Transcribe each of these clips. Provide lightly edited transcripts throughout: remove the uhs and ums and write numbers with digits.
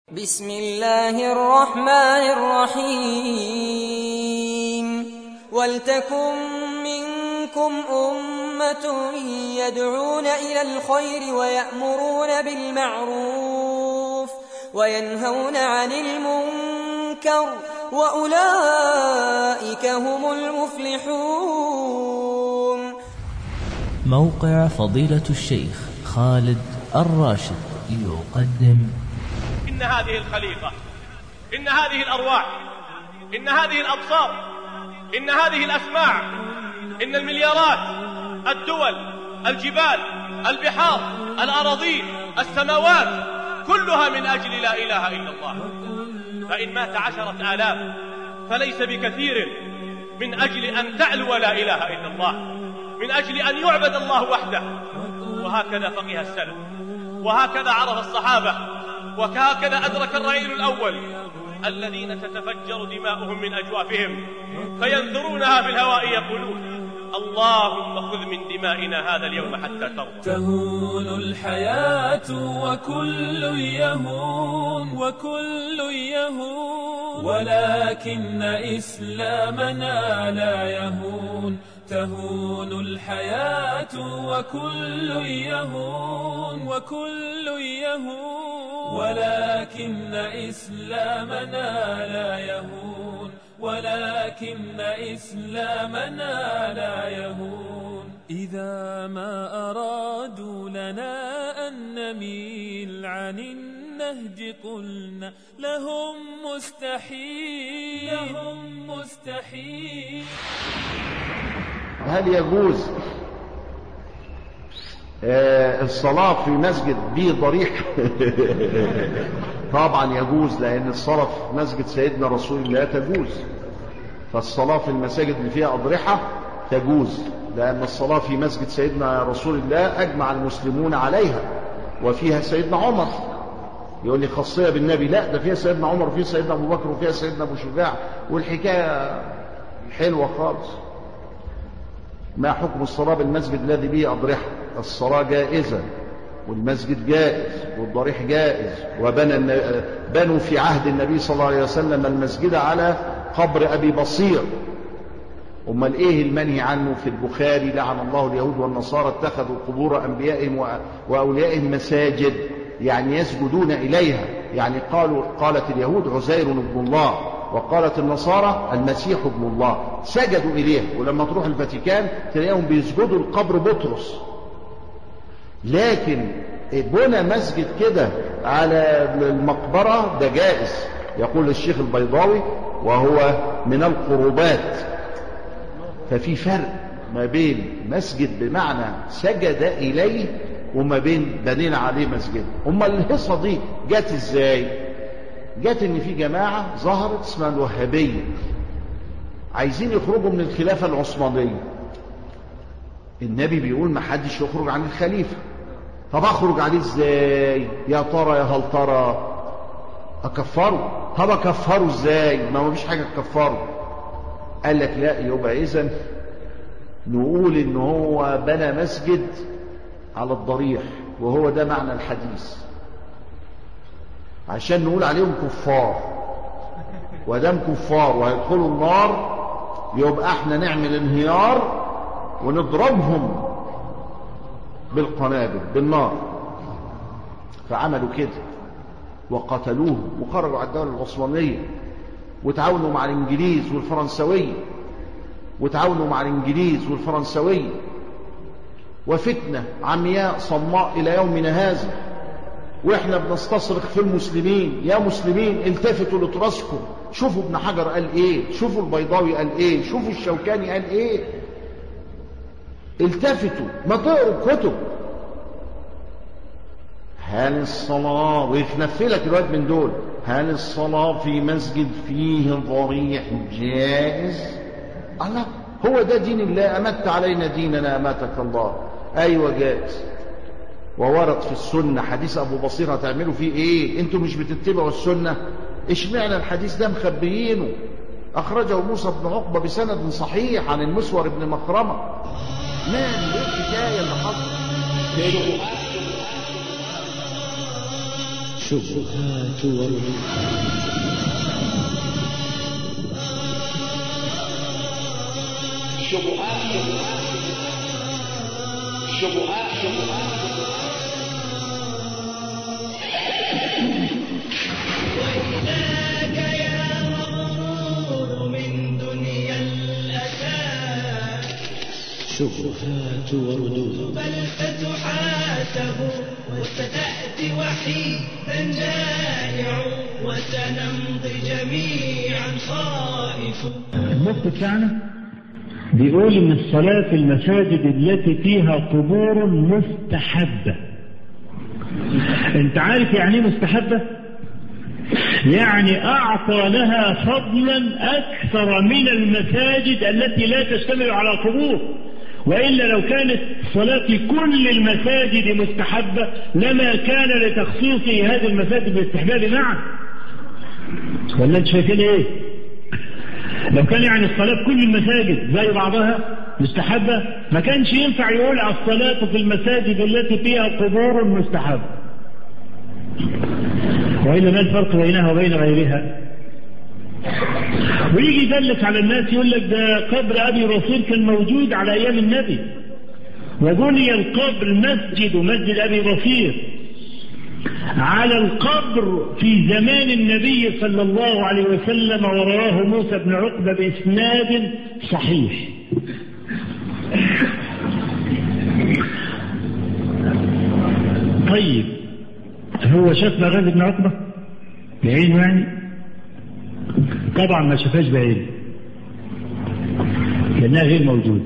بسم الله الرحمن الرحيم ولتكن منكم أمة يدعون إلى الخير ويأمرون بالمعروف وينهون عن المنكر وأولئك هم المفلحون. موقع فضيلة الشيخ خالد الراشد يقدم إن هذه الخليقة، إن هذه الأرواح، إن هذه الأبصار، إن هذه الأسماع، إن المليارات، الدول، الجبال، البحار، الأراضين، السماوات، كلها من أجل لا إله إلا الله. فإن مات 10,000 فليس بكثير من أجل أن تعلو لا إله إلا الله، من أجل أن يعبد الله وحده. وهكذا فقه السلف، وهكذا عرف الصحابة، وهكذا أدرك الرعيل الأول الذين تتفجر دماؤهم من أجوافهم فينثرونها في الهواء يقولون اللهم خذ من دمائنا هذا اليوم حتى ترضى. تهون الحياة وكل يهون ولكن إسلامنا لا يهون. تهون الحياة وكل يهون ولكن إسلامنا لا يهون، ولكن إسلامنا لا يهون. إذا ما أرادوا لنا أن نميل عن النهج قلنا لهم مستحيل. هل يجوز الصلاة في مسجد به ضريح؟ طبعا يجوز، لأن الصلاة في مسجد سيدنا رسول الله تجوز. فالصلاة في المساجد اللي فيها أضرحة تجوز، لأن الصلاة في مسجد سيدنا رسول الله أجمع المسلمون عليها، وفيها سيدنا عمر. يقول لي خاصية بالنبي؟ لا، ده فيها سيدنا عمر وفيها سيدنا أبو بكر وفيها سيدنا أبو شجاع، والحكاية حلوة خالص. ما حكم الصلاة بالمسجد الذي به أضرحة؟ الصلاة جائزة، والمسجد جائز، والضريح جائز، وبنوا في عهد النبي صلى الله عليه وسلم المسجد على قبر أبي بصير. أمال إيه المنهي عنه في البخاري؟ لعن الله اليهود والنصارى اتخذوا قبور أنبيائهم وأوليائهم مساجد، يعني يسجدون إليها. يعني قالت اليهود عزير ابن الله، وقالت النصارى المسيح ابن الله، سجدوا إليه. ولما تروح الفاتيكان تلاقيهم بيسجدوا لقبر بطرس. لكن بنى مسجد كده على المقبرة ده جائز، يقول الشيخ البيضاوي، وهو من القربات. ففي فرق ما بين مسجد بمعنى سجد إليه وما بين بنينا عليه مسجد. الهصة دي جت ازاي؟ جت ان في جماعة ظهرت اسمها الوهابية، عايزين يخرجوا من الخلافة العثمانية. النبي بيقول ما حدش يخرج عن الخليفة. طب اخرج عليه ازاي؟ يا ترى يا هل ترى اكفره؟ طب اكفره ازاي؟ ما فيش حاجة تكفره. قال لك لا، يبقى اذن نقول ان هو بنى مسجد على الضريح، وهو ده معنى الحديث، عشان نقول عليهم كفار. ودام كفار وهيدخلوا النار، يبقى احنا نعمل انهيار ونضربهم بالقنابل بالنار. فعملوا كده وقتلوه وخرجوا على الدولة العثمانية، وتعاونوا مع الانجليز والفرنسوية، وفتنة عمياء صماء إلى يومنا هذا. وإحنا بنستصرخ في المسلمين: يا مسلمين التفتوا لتراثكم، شوفوا ابن حجر قال إيه، شوفوا البيضاوي قال إيه، شوفوا الشوكاني قال إيه. التفتوا، ما تقروا كتب. هل الصلاة، ويتنفلك الواد من دول، هل الصلاة في مسجد فيه ضريح جائز؟ الله، هو ده دين الله؟ أمت علينا ديننا أماتك الله. أيوة جائز. وورد في السنة حديث أبو بصير، هتعملوا فيه إيه؟ أنتوا مش بتتبعوا السنة؟ إشمعنى الحديث ده مخبيينه؟ أخرجه موسى بن عقبة بسند صحيح عن المسور بن مخرمة. ليه الحكاية اللي حصلت؟ شبهات وردود. وإذاك يا مغرور من دنيا الأسى شبهات وردود. بل ستحاسب وستأتي وحيدا جائع وسنمضي جميعا خائف. المفتي بتاعنا بيقول ان الصلاة في المساجد التي فيها قبور مستحبة. انت عارف يعني ايه مستحبة؟ يعني اعطى لها فضلا اكثر من المساجد التي لا تشتمل على قبور، وإلا لو كانت صلاة في كل المساجد مستحبة لما كان لتخصيص هذه المساجد بالاستحباب معا. ولا انت شايفين ايه؟ لو كان يعني الصلاة في كل المساجد زي بعضها مستحبة ما كانش ينفع يقول الصلاة في المساجد التي فيها قبور مستحبة. وإلا ما الفرق بينها وبين غيرها؟ ويجي يدلك على الناس يقول لك ده قبر أبي بصير كان موجود على أيام النبي، وبني القبر مسجد أبي بصير على القبر في زمان النبي صلى الله عليه وسلم، ورواه موسى بن عقبة بإسناد صحيح. طيب هو شاف مغازي بن عقبة بعينه يعني؟ طبعا ما شافهاش بعينه لأنها غير موجودة.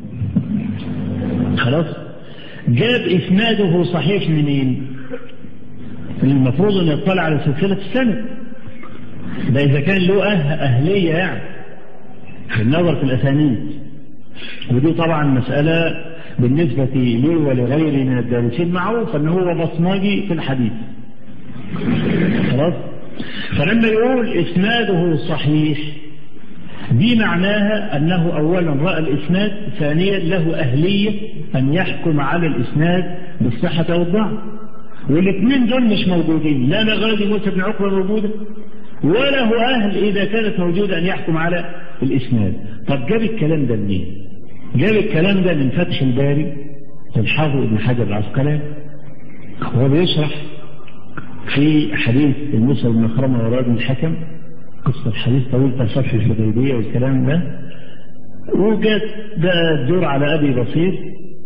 خلاص جاب إسناده صحيح منين؟ المفروض أن يطلع على سلسلة السند، ده إذا كان له أهلية يعني في النظر في الأسانيد، ودي طبعا مسألة بالنسبة لي ولغيري من الدارسين معروف أنه هو بصمجي في الحديث. خلاص فلما يقول إسناده صحيح دي معناها أنه أولا رأى الإسناد، ثانيا له أهلية أن يحكم على الإسناد بالصحة أو الضعف، والاثنين دول مش موجودين، لا مغازي موسى بن عقبة موجودة ولا هو أهل إذا كانت موجودة أن يحكم على الإسناد. طب جاب الكلام ده منين؟ جاب الكلام ده من فتح الباري الحافظ ابن حجر العسقلاني وهو بيشرح في حديث موسى بن مخرمة وراد بن الحكم، قصة الحديث طويل بتاع صلح الحديبية والكلام ده، وجات ده الدور على أبي بصير.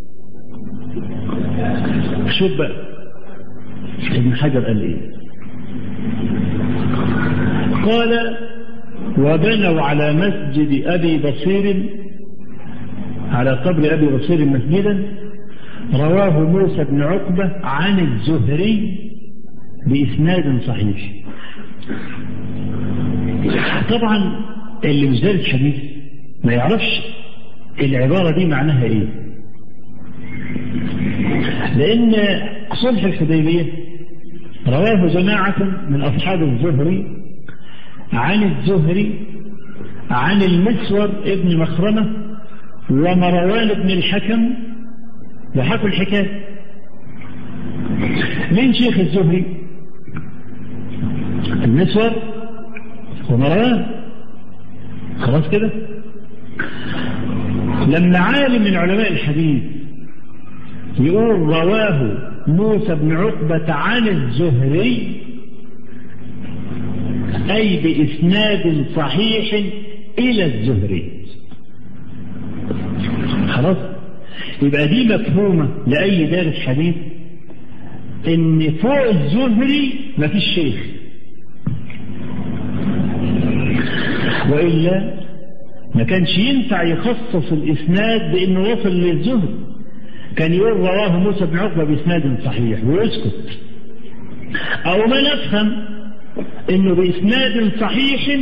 شوف بقى ابن حجر قال إيه؟ قال وبنوا على مسجد أبي بصير على قبر أبي بصير مسجدا رواه موسى بن عقبة عن الزهري بإسناد صحيح. طبعا اللي مش دارس حديث ما يعرفش العبارة دي معناها ايه، لأن صلح الحديبية رواه جماعة من أصحاب الزهري عن الزهري عن المسور ابن مخرمة ومروان بن الحكم، وحكوا الحكاية. مين شيخ الزهري؟ المسور ومروان. خلاص كده. لما عالم من علماء الحديث يقول رواه موسى بن عقبة عن الزهري أي بإسناد صحيح إلى الزهري. خلاص يبقى دي مفهومة لأي دارس حديث إن فوق الزهري ما فيش شيخ، وإلا ما كانش ينفع يخصص الإسناد بأنه وصل للزهري، كان يقول رواه موسى بن عقبة بإسناد صحيح ويسكت، أو ما نفهم إنه بإسناد صحيح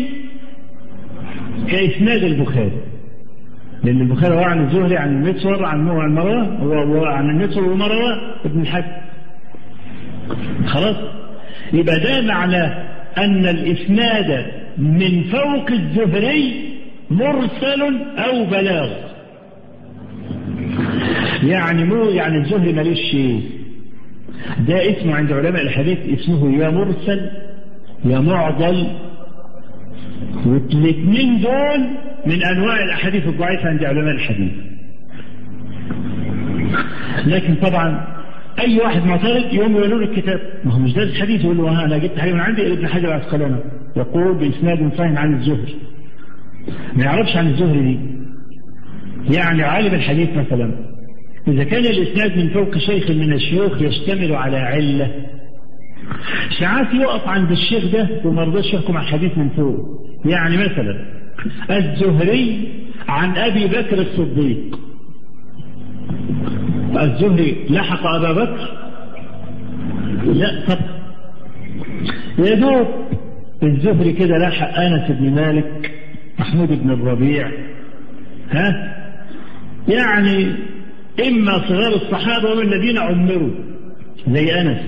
كإسناد البخاري، لأن البخاري هو عن الزهري عن المسور عن مروان، هو عن المسور ومروان ابن الحكم. خلاص يبقى ده معناه أن الإسناد من فوق الزهري مرسل أو بلاغ، يعني مو يعني الزهري ماليش شيء، ده اسمه عند علماء الحديث اسمه يا مرسل يا معضل، والاثنين دول من أنواع الأحاديث الضعيفة عند علماء الحديث. لكن طبعا أي واحد معترض يوم يقولوا له الكتاب، ما هو مش ده الحديث، يقول له أنا جبت حاجة من عندي. ابن حجر العسقلاني يقول بإسناد صحيح عن الزهري، ما يعرفش عن الزهري دي، يعني عالم الحديث مثلا إذا كان الإسناد من فوق شيخ من الشيوخ يشتمل على علة، ساعات يقف عند الشيخ ده وما رضاش يحكم على الحديث من فوق. يعني مثلا الزهري عن أبي بكر الصديق، الزهري لحق أبا بكر؟ لا طب، يا دوب الزهري كده لحق أنس بن مالك، محمود بن الربيع، يعني إما صغار الصحابة ومن الذين عمروا زي أنس،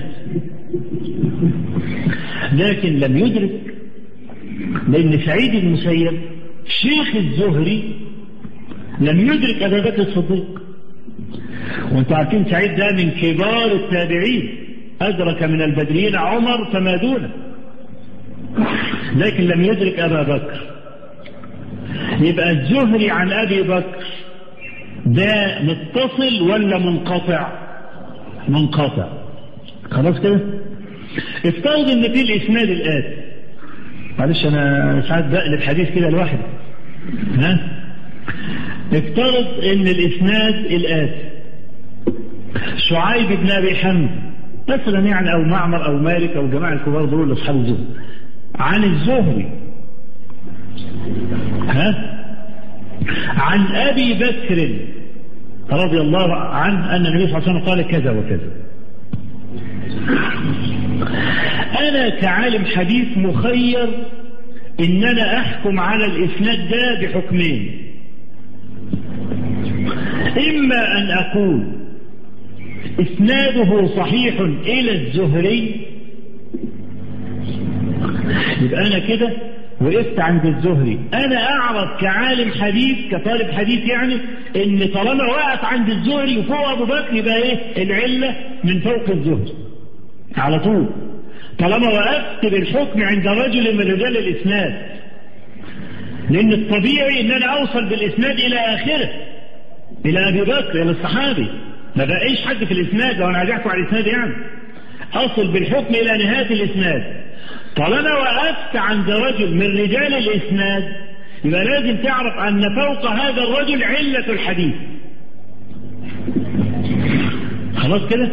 لكن لم يدرك، لأن سعيد بن المسيب شيخ الزهري لم يدرك أبا بكر الصديق، وانتم عارفين سعيد ده من كبار التابعين، أدرك من البدريين عمر فما دونه، لكن لم يدرك أبا بكر. يبقى الزهري عن أبي بكر ده متصل ولا منقطع؟ منقطع. خلاص كده. افترض ان في الاسناد الآتي، معلش انا ساعات بقلب حديث كده لوحده، افترض ان الاسناد الآتي شعيب بن ابي حمد مثلا، يعني او معمر او مالك او جماعه الكبار دول اصحاب الزهري عن الزهري، عن ابي بكر رضي الله عنه أن النبي صلى الله عليه وسلم قال كذا وكذا. أنا كعالم حديث مخير إن أنا أحكم على الإسناد ده بحكمين، إما أن أقول إسناده صحيح إلى الزهري، يبقى أنا كده وقفت عند الزهري، أنا أعرف كعالم حديث كطالب حديث يعني إن طالما وقف عند الزهري وفوق أبو بكر يبقى إيه العلة من فوق الزهري على طول، طالما وقفت بالحكم عند رجل من رجال الإسناد، لأن الطبيعي إن أنا أوصل بالإسناد إلى آخره، إلى أبي بكر، إلى الصحابي، ما بقيش حد في الإسناد لو أنا عايز أحكم على الإسناد، يعني أصل بالحكم إلى نهاية الإسناد. طالما وقفت عند رجل من رجال الإسناد يبقى لازم تعرف أن فوق هذا الرجل علة الحديث. خلاص كده.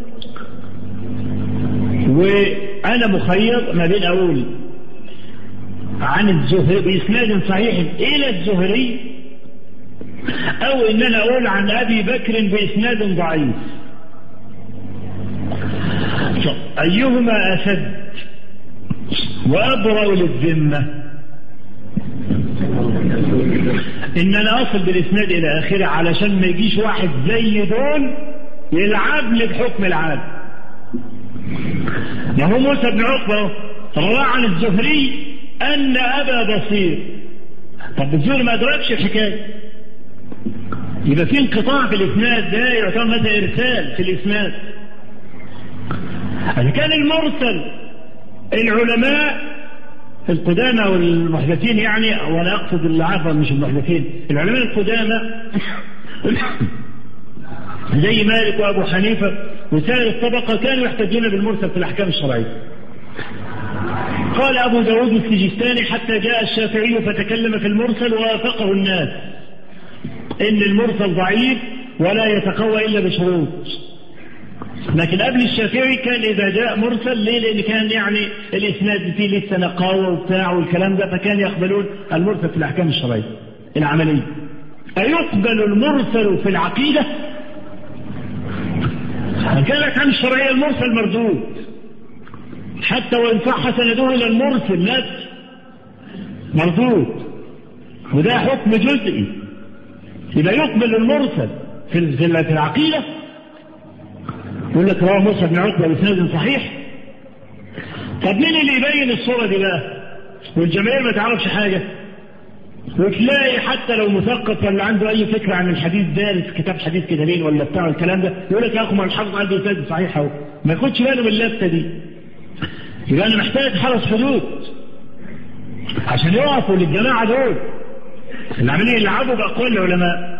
وأنا مخير ما بين أقول عن الزهري بإسناد صحيح إلى الزهري، أو إن أنا أقول عن أبي بكر بإسناد ضعيف. أيهما أشد وأبرأ للذمة؟ إن أنا أصل بالإسناد إلى آخره علشان ما يجيش واحد زي دول يلعب لي بحكم العام. ما هو موسى بن عقبة روى عن الزهري أن أبا بصير، طب الزهري ما أدركش الحكاية، يبقى في انقطاع في الإسناد، ده يعتبر مثلا إرسال في الإسناد. إذا كان المرسل العلماء القدامى والمحدثين، يعني ولا أقصد العفو مش المحدثين، العلماء القدامى زي مالك وأبو حنيفة وسائر الطبقة كانوا يحتجون بالمرسل في الأحكام الشرعية. قال أبو داود السجستاني حتى جاء الشافعي فتكلم في المرسل ووافقه الناس إن المرسل ضعيف ولا يتقوى إلا بشروط. لكن قبل الشافعي كان إذا جاء مرسل، ليه؟ لأن كان يعني الإسناد فيه لسه نقاوة وبتاع والكلام ده، فكان يقبلون المرسل في الأحكام الشرعية العملية. أيقبل المرسل في العقيدة؟ كان الأحكام الشرعية المرسل مردود حتى وإن صح سنده إلى المرسل نفسه مردود، وده حكم جزئي. يبقى يقبل المرسل في العقيدة، يقول لك رواه موسى بن عقبة بإسناد صحيح. طب مين اللي يبين الصورة دي بقى والجماهير ما تعرفش حاجة؟ وتلاقي حتى لو مثقف ولا عنده اي فكره عن الحديث دارس كتاب حديث كتابين ولا بتاع الكلام ده، يقول لك يا اخو ما الحافظ عنده اسناد صحيح اهو، ما ياخدش باله من اللفته دي. يبقى انا محتاج حرس حدود عشان يقفوا للجماعه دول اللي عاملين يلعبوا باقوال العلماء.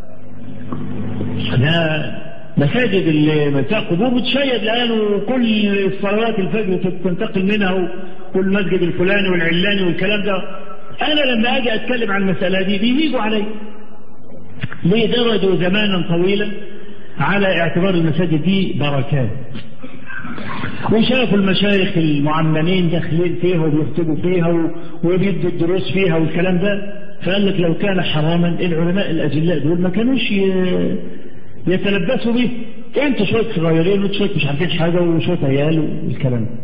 ده مساجد اللي فيها قبور بتشيد الان، وكل صلوات الفجر تنتقل منها، وكل مسجد الفلاني والعلاني والكلام ده. انا لما اجي اتكلم عن المساله دي بيجوا علي ليه؟ درجوا زمانا طويلا على اعتبار المساجد دي بركات، وشافوا المشايخ المعممين داخلين فيها وبيكتبوا فيها وبيدوا الدروس فيها والكلام ده، فقال لك لو كان حراما العلماء الاجلاء دول ما كانوش يتلبسوا بيه. انتوا شويه صغيرين وانتوا شويه مش عارفين حاجه وشويه عيال والكلام ده.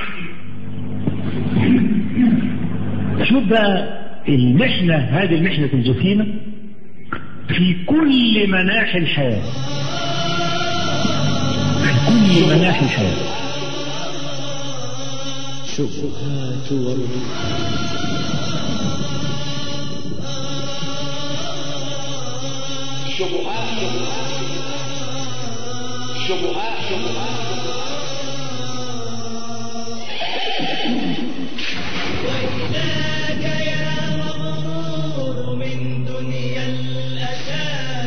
شوف بقى المحنه، هذه المحنه الجسيمه في كل مناحي الحياه، في كل مناحي الحياه. شبهات وردود وإذاك يا مغرور من دنيا الأسى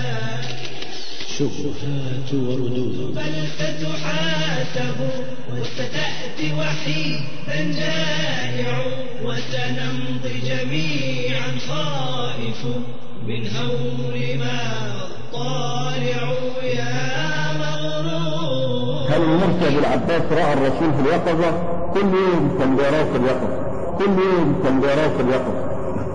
شبهات وردود بل ستحاسب وستأتي وحيدا جائع وسنمضي جميعا خائف من هول ما طالع يا مغرور. هل المرسل العباس رأى الرسول في اليقظة؟ كل يوم كان بيراه في اليقظة، كل يوم كان بيراه في اليقظة.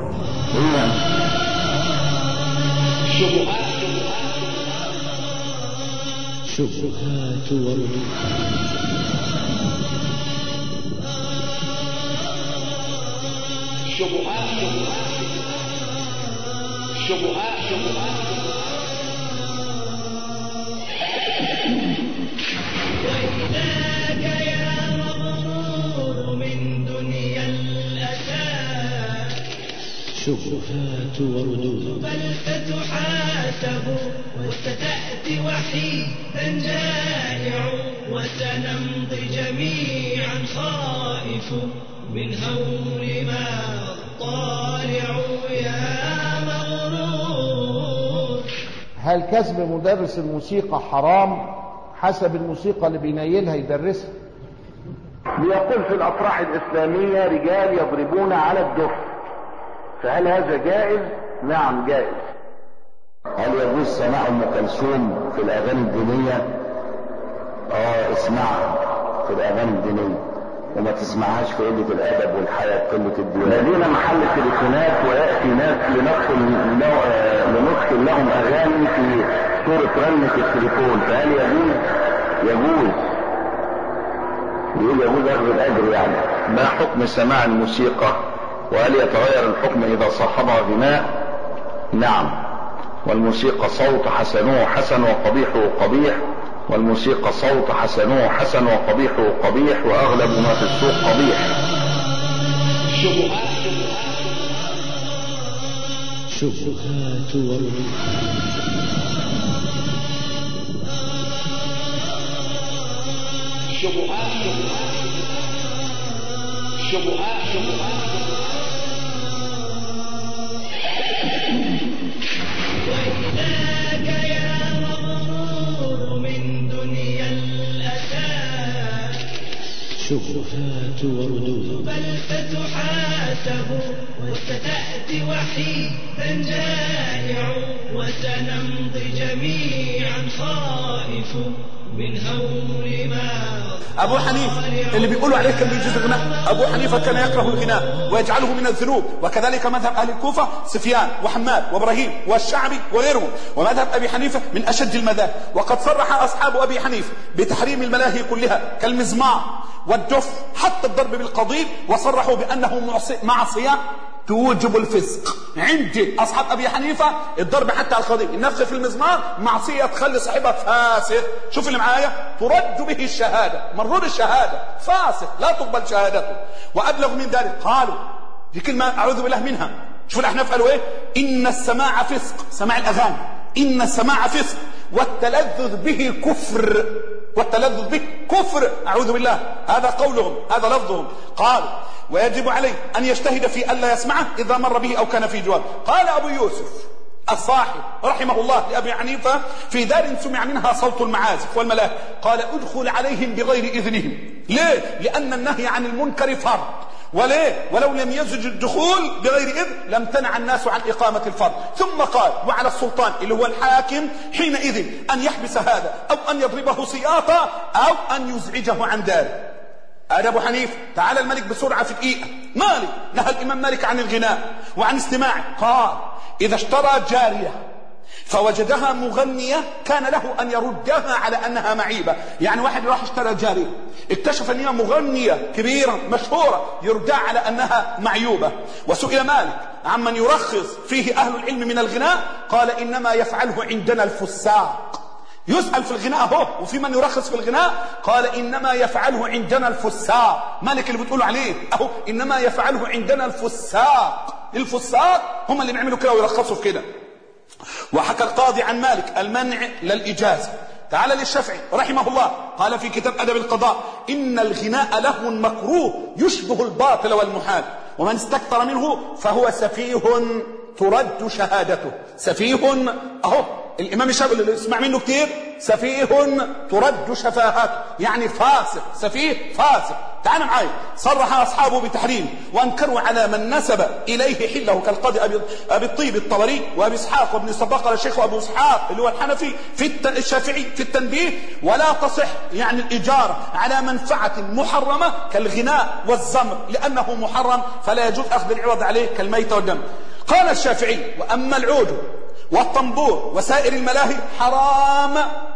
شبهات وردود وإذاك يا مغرور من دنيا الأسى شبهات وردود بل ستحاسب وستأتي وحيدا جائع وسنمضي جميعا خائف من هول ما طالع يا مغرور. هل كسب مدرس الموسيقى حرام حسب الموسيقى اللي بينيلها يدرسها؟ ليقول في الأفراح الإسلامية رجال يضربون على الدف، فهل هذا جائز؟ نعم جائز. هل يجوز سماع أم كلثوم في الأغاني الدينية؟ اسمعها في الأغاني الدينية، وما تسمعهاش في قلة الأدب والحياة قلة الدين. لدينا محل تليفونات ويأتي ناس لندخل لهم أغاني في صورة رنة التليفون، فهل يجوز؟ يجوز. يقول يجوز أخذ الأجر يعني. ما حكم سماع الموسيقى؟ وهل يتغير الحكم إذا صاحبها غناء؟ نعم، والموسيقى صوت حسنه حسن وقبيحه قبيح، والموسيقى صوت حسنه حسن وقبيحه قبيح، وأغلب ما في السوق قبيح. شبهات وردود وإذاك يا مغرور من دنيا الأسى شبهات وردود بل ستحاسب وستأتي وحيدا جائع وسنمضي جميعا خائف من هول ما. أبو حنيفة اللي بيقولوا عليه كان بيجوز الغناء، أبو حنيفة كان يكره الغناء ويجعله من الذنوب، وكذلك مذهب أهل الكوفة سفيان وحماد وإبراهيم والشعبي وغيرهم، ومذهب أبي حنيفة من أشد المذاهب. وقد صرح أصحاب أبي حنيفة بتحريم الملاهي كلها كالمزمار والدف حتى الضرب بالقضيب، وصرحوا بأنه معصية توجب الفسق. عند أصحاب أبي حنيفة الضرب حتى على القضيب، النفخ في المزمار معصية تخلي صاحبها فاسق. شوف اللي معايا، ترد به الشهادة، مرور الشهادة، فاسق لا تقبل شهادته. وأبلغ من ذلك قالوا دي كلمة أعوذ بالله منها، شوف الأحناف قالوا إيه؟ إن السماع فسق، سماع الأغاني، إن السماع فسق والتلذذ به كفر، والتلذذ به كفر، أعوذ بالله. هذا قولهم، هذا لفظهم. قال ويجب عليه أن يجتهد في ألا يسمعه إذا مر به أو كان في جوار. قال أبو يوسف الصاحب رحمه الله لأبي حنيفة في دار سمع منها صوت المعازف والملاهي، قال ادخل عليهم بغير إذنهم. ليه؟ لأن النهي عن المنكر فرض. وليه؟ ولو لم يزج الدخول بغير إذن لم تنع الناس عن إقامة الفرض. ثم قال وعلى السلطان اللي هو الحاكم حينئذ أن يحبس هذا أو أن يضربه سياطة أو أن يزعجه عن داره. هذا أبو حنيفة. تعال الملك بسرعة في دقيقة. مالك نهى الإمام مالك عن الغناء وعن استماعه. قال إذا اشترى جارية فوجدها مغنية كان له أن يردها على أنها معيبة. يعني واحد راح اشترى جارية اكتشف أنها مغنية كبيرة مشهورة يردها على أنها معيوبة. وسئل مالك عمن يرخص فيه أهل العلم من الغناء قال إنما يفعله عندنا الفساق. يسأل في الغناء هو وفي من يرخص في الغناء قال إنما يفعله عندنا الفساق. مالك اللي بتقولوا عليه أهو إنما يفعله عندنا الفساق. الفساق هم اللي بيعملوا كده ويرخصوا في كده. وحكى القاضي عن مالك المنع للإجازة. تعال للشافعي رحمه الله قال في كتاب أدب القضاء إن الغناء لهو مكروه يشبه الباطل والمحال ومن استكثر منه فهو سفيه ترد شهادته. سفيه أهو الإمام الشافعي اللي اسمع منه كتير سفيه ترد شفاهاته، يعني فاسق، سفيه فاسق. تعال معي. صرح أصحابه بتحريم وأنكروا على من نسب إليه حله كالقاضي أبي الطيب الطبري وأبي إسحاق وابن الصباغ قال الشيخ أبو إسحاق اللي هو الحنفي الشافعي في التنبيه ولا تصح يعني الإجارة على منفعة محرمة كالغناء والزمر لأنه محرم فلا يجوز أخذ العوض عليه كالميت والدم. قال الشافعي وأما العود والطنبور وسائر الملاهي حرام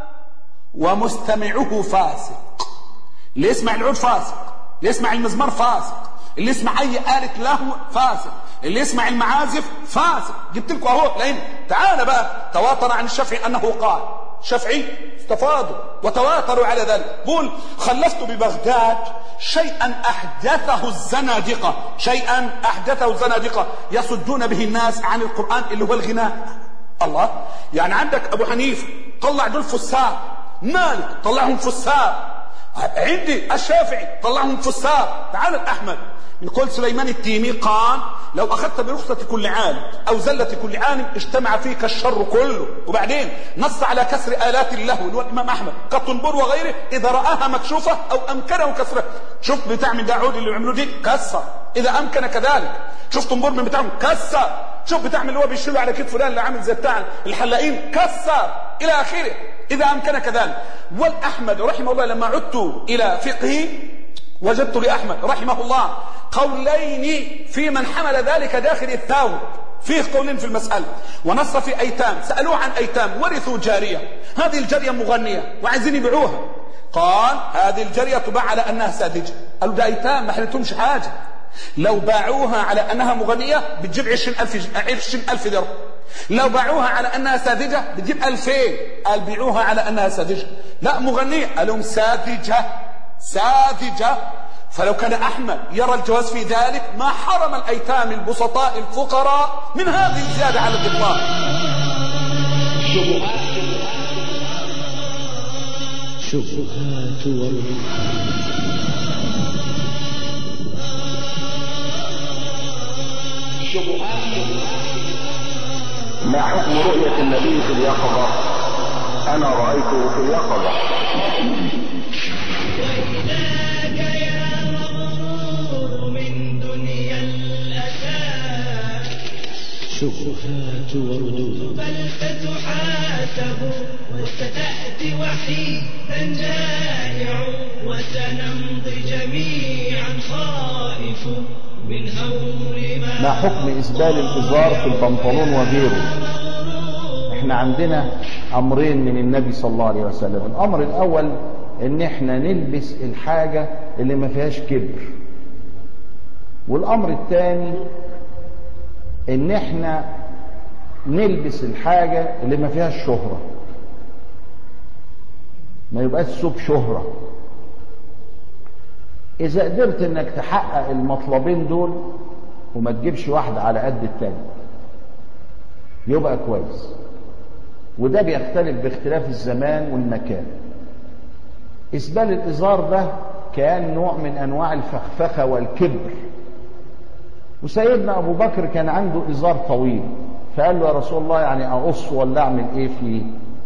ومستمعه فاسق. اللي يسمع العود فاسق، اللي يسمع المزمار فاسق، اللي يسمع أي آلة لهو فاسق، اللي يسمع المعازف فاسق. جبت لكم أهو لأن تعال بقى تواتر عن الشافعي أنه قال الشافعي استفادوا وتواتروا على ذلك. قول خلفت ببغداد شيئا أحدثه الزنادقة، شيئا أحدثه الزنادقة يصدون به الناس عن القرآن اللي هو الغناء. الله، يعني عندك أبو حنيفة طلع دول فساق، مالك طلعهم فساق، عندي الشافعي طلعهم فساق. تعال الأحمد نقول سليمان التيمي قال لو أخذت برخصة كل عالم أو زلة كل عالم اجتمع فيك الشر كله. وبعدين نص على كسر آلات اللهو اللي هو الإمام أحمد كالطنبور وغيره إذا رآها مكشوفة أو أمكنه كسرها. شوف بتاع من داعود اللي عملوا دي كسر إذا أمكن كذلك. شوف طنبور من بتاعهم كسر. شوف بتاع من اللي هو بيشيلوا على كتف فلان اللي عامل زي بتاع الحلاقين كسر إلى آخره إذا أمكن كذلك. والأحمد رحمه الله لما عدت إلى فقهه وجدت لأحمد رحمه الله قولين في من حمل ذلك داخل الثاوب. فيه قولين في المسألة. ونص في أيتام سألوه عن أيتام ورثوا جارية، هذه الجارية مغنية وعايزين يبيعوها. قال هذه الجارية تباع على أنها ساذجة. قالوا ده أيتام ما حلتهمش حاجة، لو باعوها على أنها مغنية بتجيب 20,000 درهم، لو باعوها على أنها ساذجة بتجيب 2000. قال بيعوها على أنها ساذجة، لا مغنية. قالوا ساذجة ساذجة. فلو كان أحمد يرى الجواز في ذلك ما حرم الأيتام البسطاء الفقراء من هذه الزيادة على الإطلاق. شبهات ما حكم رؤية النبي في اليقظة؟ أنا رأيته في اليقظة. وإذاك يا مغرور من دنيا الأسى شبهات وردود بل ستحاسب وستأتي وحيدا جائع وسنمضي جميعا خائف من هول ما حكم إسبال الإزار في البنطلون وغيره؟ احنا عندنا أمرين من النبي صلى الله عليه وسلم. الأمر الأول ان احنا نلبس الحاجة اللي ما فيهاش كبر، والأمر الثاني ان احنا نلبس الحاجة اللي ما فيهاش شهرة، ما يبقاش ثوب شهرة. إذا قدرت انك تحقق المطلبين دول وما تجيبش واحدة على قد التاني، يبقى كويس. وده بيختلف باختلاف الزمان والمكان. إسبال الإزار ده كان نوع من أنواع الفخفخة والكبر. وسيدنا أبو بكر كان عنده إزار طويل، فقال له يا رسول الله يعني أقص ولا أعمل إيه فيه؟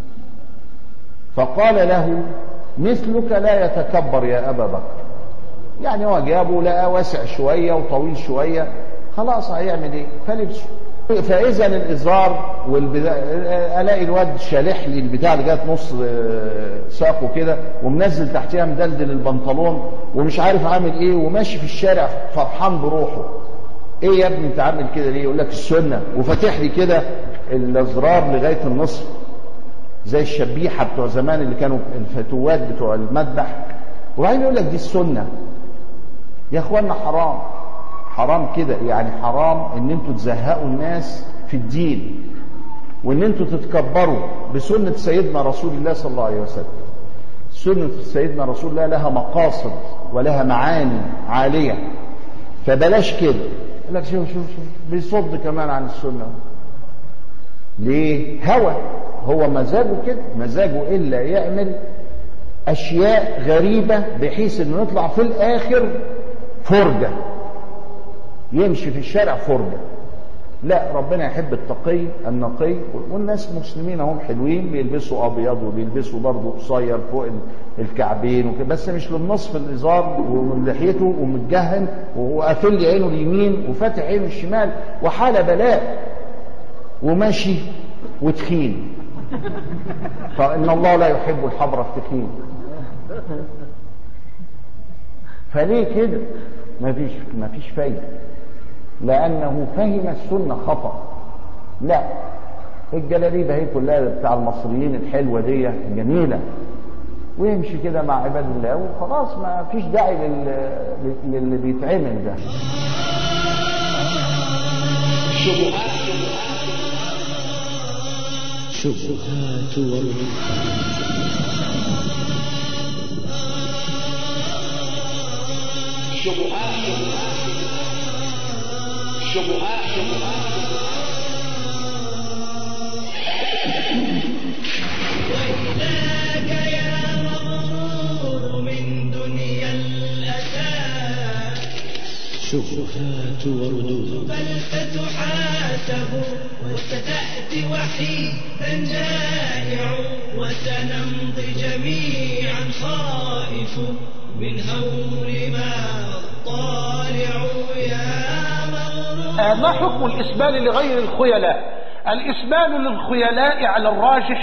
فقال له مثلك لا يتكبر يا أبا بكر. يعني هو جابه لقى واسع شوية وطويل شوية، خلاص هيعمل إيه؟ فلبسه. فإذا الإزار ألاقي الواد شالح لي البتاع لغاية نص ساقه كده، ومنزل تحتها مدلدل البنطلون ومش عارف عامل إيه، وماشي في الشارع فرحان بروحه. إيه يا ابني أنت عامل كده ليه؟ يقول لك السنة، وفتح لي كده الأزرار لغاية النصف زي الشبيحة بتوع زمان اللي كانوا الفتوات بتوع المذبح، وبعدين يقول لك دي السنة. يا اخوانا حرام، حرام كده، يعني حرام ان انتوا تزهقوا الناس في الدين، وان انتوا تتكبروا بسنة سيدنا رسول الله صلى الله عليه وسلم. سنة سيدنا رسول الله لها مقاصد ولها معاني عالية، فبلاش كده. يقول لك شوف بيصد كمان عن السنة. ليه؟ هو مزاجه كده، مزاجه إلا يعمل أشياء غريبة بحيث أنه يطلع في الآخر فرجة، يمشي في الشارع فرجة. لا، ربنا يحب التقي النقي، والناس مسلمين هم حلوين، بيلبسوا أبيض وبيلبسوا برضه قصير فوق الكعبين وكده، بس مش للنصف الإزار، ومن لحيته ومتجهن وقافل لي عينه اليمين وفاتح عينه الشمال، وحالة بلاء، وماشي وتخين. فإن الله لا يحب الحبر التخين. فليه كده؟ مفيش فايدة، لأنه فهم السنة خطأ. لا، الجلاليبة هي كلها بتاع المصريين الحلوة دي جميلة، ويمشي كده مع عباد الله وخلاص، ما فيش داعي للي بيتعمل ده. شبهات وإذاك يا مغرور من دنيا الأسى شبهات وردود، بل ستحاسب وستأتي وحيدا جائع، وسنمضي جميعا خائف من هول ما طالع يا مغرور. ما حكم الإسبال لغير الخيلاء؟ الإسبال للخيلاء على الراجح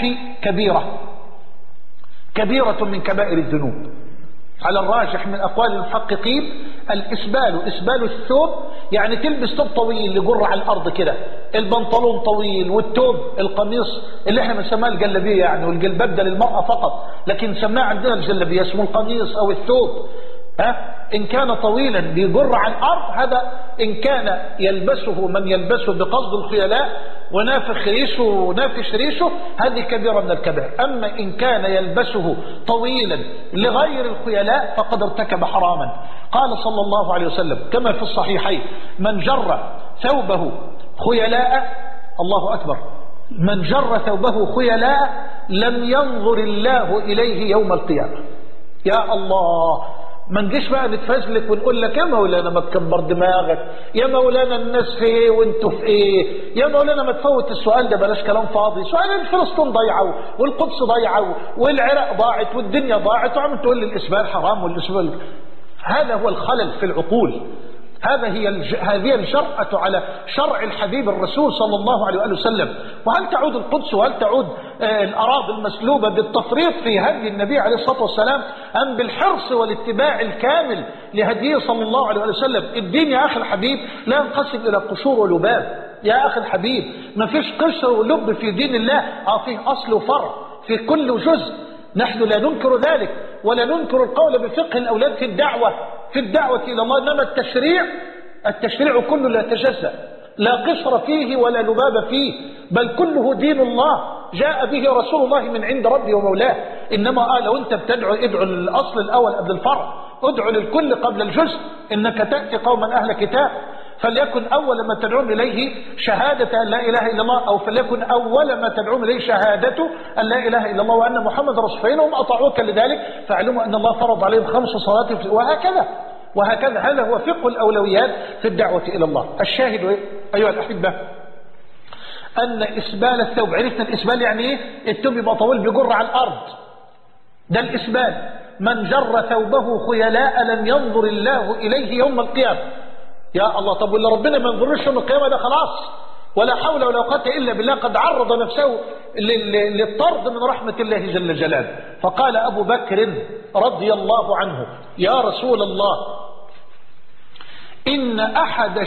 كبيرة من كبائر الذنوب. على الراجح من أقوال المحققين إسبال الثوب، يعني تلبس ثوب طويل يجر على الأرض كده، البنطلون طويل والثوب القميص اللي احنا بنسميه الجلابية، يعني والجلباب ده للمرأة فقط، لكن سماه عندنا الجلابية، اسمه القميص أو الثوب. إن كان طويلا بيجر على الأرض، هذا إن كان يلبسه من يلبسه بقصد الخيلاء ونافخ ريشه ونافش ريشه، هذه كبيرة من الكبائر. أما إن كان يلبسه طويلا لغير الخيلاء فقد ارتكب حراما. قال صلى الله عليه وسلم كما في الصحيحين: من جر ثوبه خيلاء، الله أكبر، من جر ثوبه خيلاء لم ينظر الله إليه يوم القيامة. يا الله، ما نجيش بقى نتفزلك ونقول لك يا مولانا ما تكبر دماغك، يا مولانا الناس في ايه وانتوا في ايه، يا مولانا ما تفوت السؤال ده، بلاش كلام فاضي. سؤال فلسطين ضيعوا والقدس ضيعوا والعراق ضاعت والدنيا ضاعت، وعم تقول لي الاسبال حرام والاسبال. هذا هو الخلل في العقول. هذه الجرأة على شرع الحبيب الرسول صلى الله عليه وسلم. وهل تعود القدس وهل تعود الأراضي المسلوبة بالتفريط في هدي النبي عليه الصلاة والسلام، أم بالحرص والاتباع الكامل لهديه صلى الله عليه وسلم؟ الدين يا أخي الحبيب لا ينقسم إلى قشور ولباب. يا أخي الحبيب، ما فيش قشر ولب في دين الله، فيه أصل وفرع في كل جزء. نحن لا ننكر ذلك، ولا ننكر القول بفقه الأولاد في الدعوة إلى الله، إنما التشريع كله لا يتجزأ، لا قشر فيه ولا لباب فيه، بل كله دين الله جاء به رسول الله من عند ربي ومولاه. إنما لو أنت بتدعو، ادعو للأصل الأول قبل الفرع، ادعو للكل قبل الجزء. إنك تأتي قوما أهل كتاب فليكن أول ما تدعون إليه شهادة أن لا إله إلا الله، أو فليكن أول ما تدعون إليه شهادة أن لا إله إلا الله وأن محمد رسول. فإنهم أطاعوك لذلك فاعلموا أن الله فرض عليهم 5 صلوات وهكذا. هذا هو فقه الأولويات في الدعوة إلى الله. الشاهد أيها الأحبة أن إسبال الثوب، عرفنا الإسبال يعني إيه؟ الثوب يبقى طويل بيجر على الأرض، ده الإسبال. من جر ثوبه خيلاء لم ينظر الله إليه يوم القيامة. يا الله، طب واللي ربنا ما ينظرش يوم القيامة ده خلاص ولا حول ولا قوة إلا بالله، قد عرض نفسه للطرد من رحمة الله جل جلاله. فقال أبو بكر رضي الله عنه: يا رسول الله، إن أحد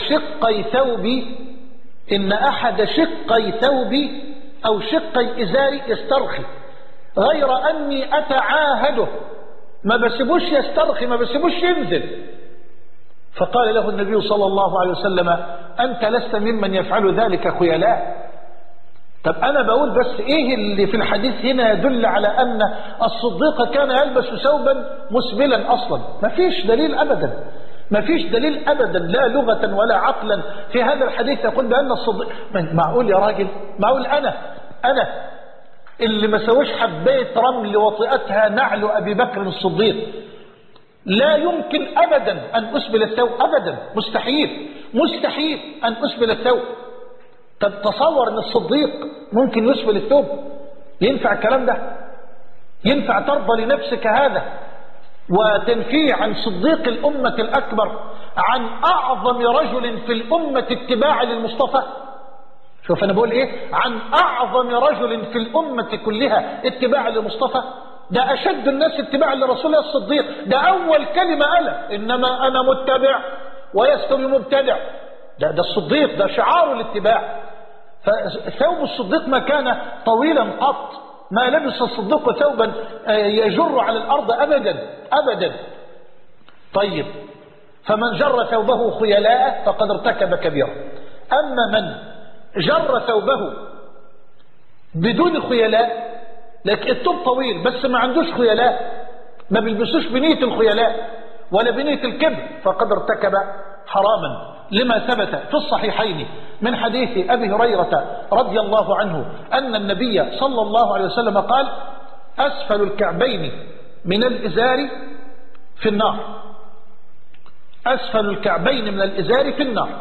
شقي ثوبي أو شقي إزاري يسترخي، غير أني أتعاهده، ما بسيبوش يسترخي، ما بسيبوش ينزل. فقال له النبي صلى الله عليه وسلم: أنت لست ممن يفعل ذلك خيلاء. طب أنا بقول بس إيه اللي في الحديث هنا يدل على أن الصديق كان يلبس ثوبا مسبلا أصلا؟ ما فيش دليل أبدا، ما فيش دليل أبدا، لا لغة ولا عقلا في هذا الحديث يقول بأن الصديق. معقول يا راجل؟ معقول أنا اللي ما سويش حبيت رمل وطئتها نعل أبي بكر الصديق لا يمكن أبدا أن أسبل الثوب أبدا، مستحيل أن أسبل الثوب. طب تصور أن الصديق ممكن يسبل الثوب؟ ينفع الكلام ده؟ ينفع ترضى لنفسك هذا وتنفيه عن صديق الأمة الأكبر، عن أعظم رجل في الأمة اتباعا للمصطفى؟ شوف أنا بقول إيه؟ عن أعظم رجل في الأمة كلها اتباعا للمصطفى. ده أشد الناس اتباعا لرسول الله الصديق، ده أول كلمة قالها: إنما أنا متبع ويستوي مبتدع. ده الصديق، ده شعار الاتباع. فثوب الصديق ما كان طويلا قط، ما لبس الصديق ثوبا يجر على الأرض أبدا. طيب، فمن جر ثوبه خيلاء فقد ارتكب كبيرة. أما من جر ثوبه بدون خيلاء، لكن الثوب طويل بس ما عندوش خيلاء، ما بيلبسوش بنية الخيلاء ولا بنية الكبر، فقد ارتكب حراما، لما ثبت في الصحيحين من حديث أبي هريرة رضي الله عنه أن النبي صلى الله عليه وسلم قال: أسفل الكعبين من الإزار في النار. أسفل الكعبين من الإزار في النار.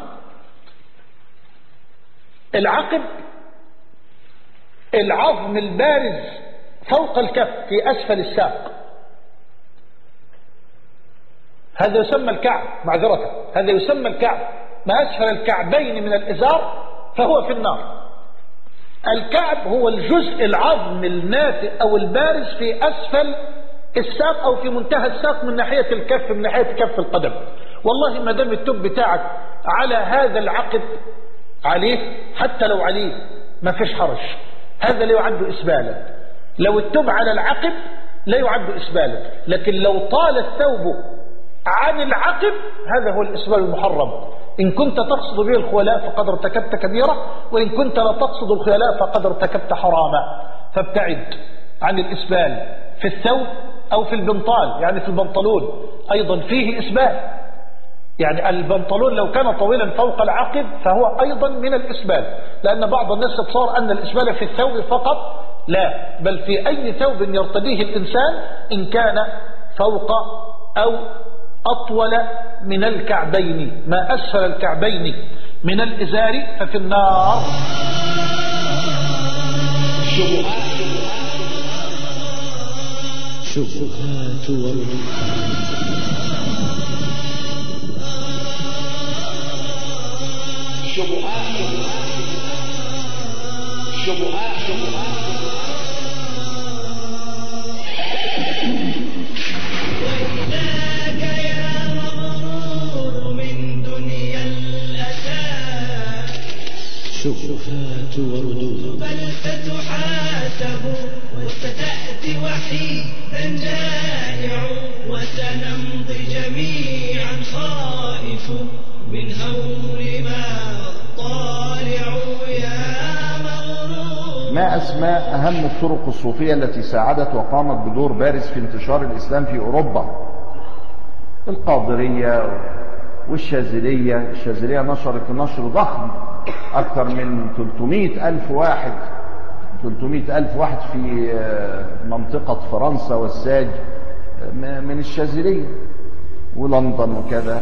العقب العظم البارز فوق الكف في أسفل الساق، هذا يسمى الكعب، معذرة، هذا يسمى الكعب. ما أسفل الكعبين من الإزار فهو في النار. الكعب هو الجزء العظم الناتئ أو البارز في أسفل الساق أو في منتهى الساق من ناحية الكف، من ناحية كف القدم. والله ما دام التوب بتاعك على هذا العقد عليه، حتى لو عليه ما فيش حرج، هذا لا يعد إسبالا. لو التوب على العقب لا يعد إسبالا، لكن لو طال الثوب عن العقب هذا هو الإسبال المحرم. إن كنت تقصد به الخيلاء فقد ارتكبت كبيرة، وإن كنت لا تقصد الخيلاء فقد ارتكبت حراما. فابتعد عن الإسبال في الثوب أو في البنطال، يعني في البنطلون أيضا فيه إسبال. يعني البنطلون لو كان طويلا فوق العقب فهو أيضا من الإسبال، لأن بعض الناس يتصور أن الإسبال في الثوب فقط، لا، بل في أي ثوب يرتديه الإنسان إن كان فوق أو أطول من الكعبين. ما أسفل الكعبين من الإزار ففي النار. شبهات وإذاك يا مغرور من دنيا الأسى شبهات وردود، بل ستحاسب وستأتي وحيدا جائع، وسنمضي جميعا خائف من هول ما طالع يا مغرور. ما أسماء أهم الطرق الصوفية التي ساعدت وقامت بدور بارز في انتشار الإسلام في أوروبا؟ القادرية الشاذلية نشرت نشر ضخم، أكثر من 300,000 واحد في منطقة فرنسا والساج من الشاذلية ولندن وكذا.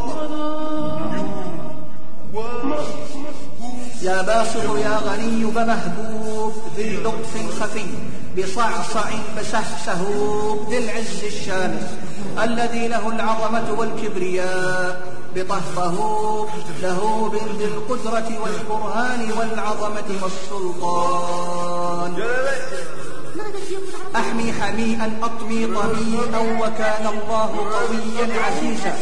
يا باصر يا غني بمهبوب ذي لطف خفي بصعصع بسهسهوب ذي العز الشامخ الذي له العظمة والكبرياء بطهطه له بذي القدرة والبرهان والعظمة والسلطان. أحمي حميئا أطمي طميئا وكان الله قويا عزيزا.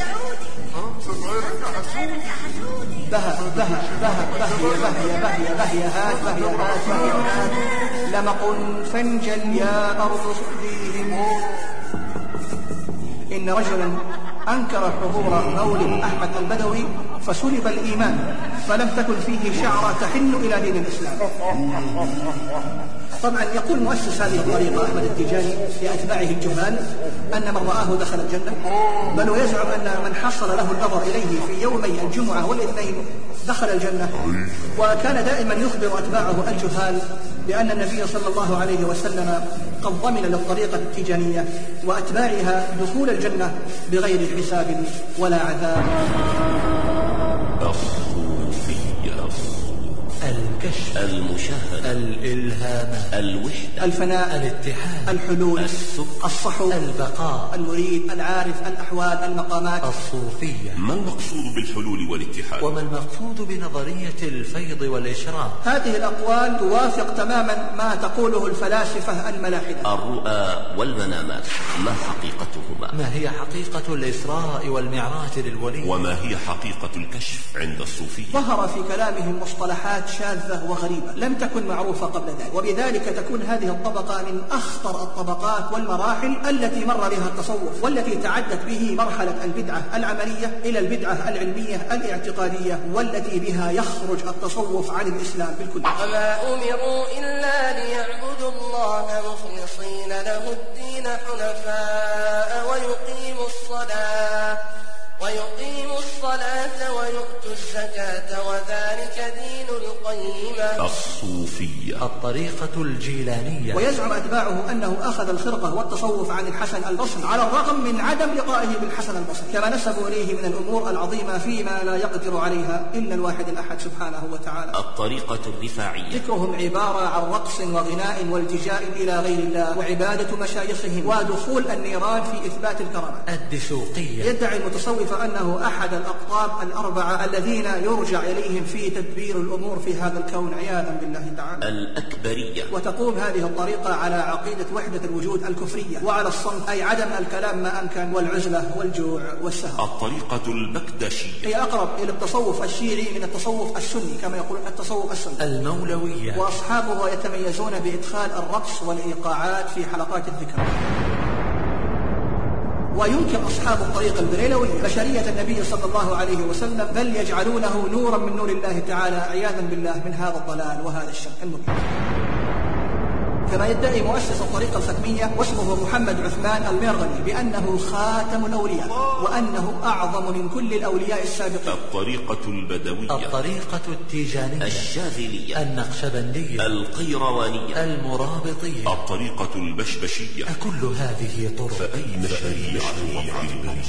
بهى بهى بهى بهي بهي بهي بهي هات بهي هات بهي هات لمق فانجل يا أرض صديهم. إن رجلا أنكر حضور مولد أحمد البدوي فسلب الإيمان، فلم تكن فيه شعرة تحن إلى دين الإسلام. طبعا يقول مؤسس هذه الطريقة أحمد التيجاني لأتباعه الجهال أن من رآه دخل الجنة، بل ويزعم أن من حصل له النظر إليه في يومي الجمعة والاثنين دخل الجنة. وكان دائما يخبر أتباعه الجهال بأن النبي صلى الله عليه وسلم قد ضمن للطريقة التيجانية وأتباعها دخول الجنة بغير حساب ولا عذاب. الكشف، المشاهدة، الإلهام، الوحدة، الفناء، الاتحاد، الحلول، الصحو، البقاء، المريد، العارف، الأحوال، المقامات. الصوفية. ما المقصود بالحلول والاتحاد؟ وما المقصود بنظرية الفيض والإشراق؟ هذه الأقوال توافق تماما ما تقوله الفلاسفة الملاحدة. الرؤى والمنامات ما حقيقتهما؟ ما هي حقيقة الإسراء والمعراج للولي؟ وما هي حقيقة الكشف عند الصوفية؟ ظهر في كلامهم مصطلحات شاذة وغريبة لم تكن معروفة قبل ذلك، وبذلك تكون هذه الطبقة من أخطر الطبقات والمراحل التي مر بها التصوف، والتي تعدت به مرحلة البدعة العملية إلى البدعة العلمية الاعتقادية، والتي بها يخرج التصوف عن الإسلام بالكل. وما أمروا إلا ليعبدوا الله مخلصين له الدين حنفاء ويقيموا الصلاة ويؤتوا الزكاة وذلك دين القيمة. الصوفية. الطريقة الجيلانية. ويزعم أتباعه أنه أخذ الخرقة والتصوف عن الحسن البصري على الرغم من عدم لقائه بالحسن البصري، كما نسبوا إليه من الأمور العظيمة فيما لا يقدر عليها إلا الواحد الأحد سبحانه وتعالى. الطريقة الرفاعية. ذكرهم عبارة عن رقص وغناء والتجاء إلى غير الله وعبادة مشايخهم ودخول النيران في إثبات الكرامة. الدسوقية. يدعي المتصوف أنه أحد الأقطاب الأربعة الذين يرجع إليهم في تدبير الأمور في هذا الكون عياذا بالله تعالى. الأكبرية. وتقوم هذه الطريقة على عقيدة وحدة الوجود الكفرية، وعلى الصمت أي عدم الكلام ما أمكن، والعزلة والجوع والسهر. الطريقة البكدشية. هي أقرب إلى التصوف الشيعي من التصوف السني كما يقول التصوف السني. المولوية. وأصحابه يتميزون بإدخال الرقص والإيقاعات في حلقات الذكر. وينكر أصحاب الطريق البريلوي بشرية النبي صلى الله عليه وسلم، بل يجعلونه نورا من نور الله تعالى عياذا بالله من هذا الضلال وهذا الشرك المبين. كما يدعي مؤسس الطريقة الختمية واسمه محمد عثمان الميرغني بأنه خاتم الأولياء وأنه أعظم من كل الأولياء السابقين. الطريقة البدوية. الطريقة التيجانية. الشاذلية. النقشبندية. القيروانية. المرابطية. الطريقة البشبشية. كل هذه طرق. فأين شريعة ربنا؟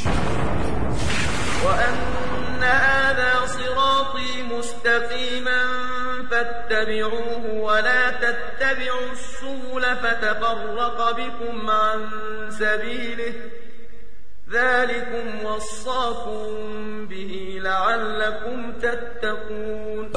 وأن هذا صراطي مستقيما فاتبعوه ولا تتبعوا السبل فتفرق بكم عن سبيله ذلكم وصاكم به لعلكم تتقون.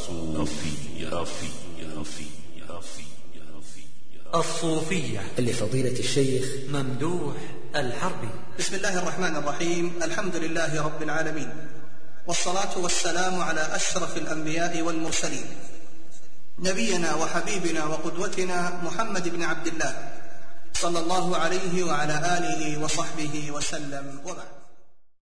الصوفية لفضيلة الشيخ ممدوح الحربي. بسم الله الرحمن الرحيم. الحمد لله رب العالمين، والصلاة والسلام على أشرف الأنبياء والمرسلين، نبينا وحبيبنا وقدوتنا محمد بن عبد الله صلى الله عليه وعلى آله وصحبه وسلم، وبعد.